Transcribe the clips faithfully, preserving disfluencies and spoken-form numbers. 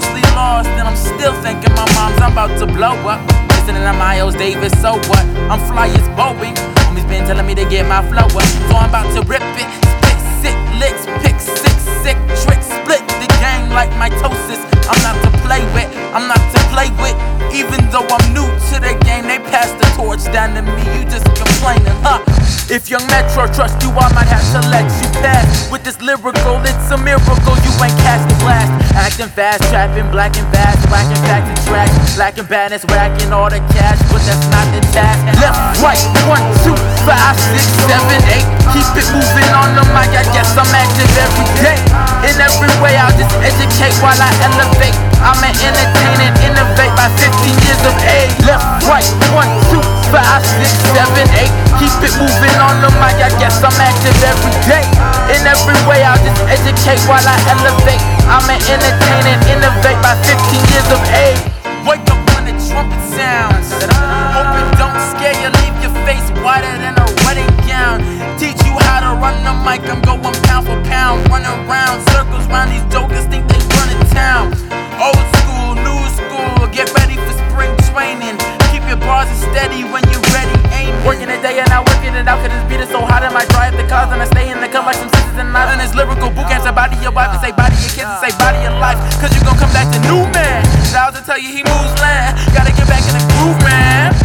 mostly lost, and I'm still thinking my mom's I'm about to blow up. Listening to Miles Davis, so what? I'm fly as Boeing. Homie's been telling me to get my flow up, so I'm about to rip it. Spit sick licks, pick six sick tricks, split the game like mitosis. I'm not to play with, I'm not to play with. Even though I'm new to the game, they pass the torch down to me. You just complaining, huh? If Young Metro trust you, I might have to let you pass. With this lyrical, it's a miracle you ain't cast the blast. Acting fast, trapping, black and fast, whacking facts and tracks, black and badness, whacking all the cash, but that's not the task. Left, right, one, two, five, six, seven, eight. Keep it moving on the mic, I guess I'm active every day. In every way, I'll just educate while I elevate. I'm an entertain and innovate by fifteen years of age. Left, right, one, two, five, six, seven, eight. Keep it moving on the mic, I guess I'm active every day. In every way, I'll just educate while I elevate. I'm an entertain and innovate by fifteen years of age. Wake up when the trumpet sounds. Hope it don't scare you, leave your face whiter than a wedding gown. Teach you how to run the mic, I'm going pound for pound. Running around circles round these jokers, think they running town. Old school, new school, get ready for spring training. Keep your bars steady when you're ready, aim. Working it day and out, working it out, cause this beat is so hot. I might drive the cars and I stay in the cut like some sisters and knives. And it's lyrical boot camps, I body your wife and say body your kids and say body your life. Cause you gon' come back to new man. Styles to tell you he moves land. Gotta get back in the groove, man.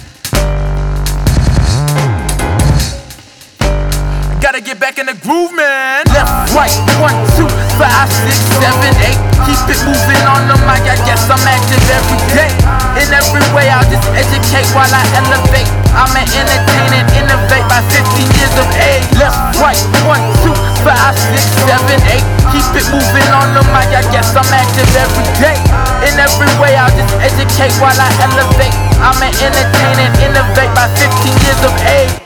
Gotta get back in the groove, man. Left, right, one, two, five, six, seven, eight. Keep it moving on the mic, I guess I'm active every day. In every way, I'll just educate while I elevate. I'm an entertain and innovate by fifteen years of age. Left, right, one, two, five, six, seven, eight. Keep it moving on the mic, I guess I'm active every day. In every way, I'll just educate while I elevate. I'm an entertain and innovate by fifteen years of age.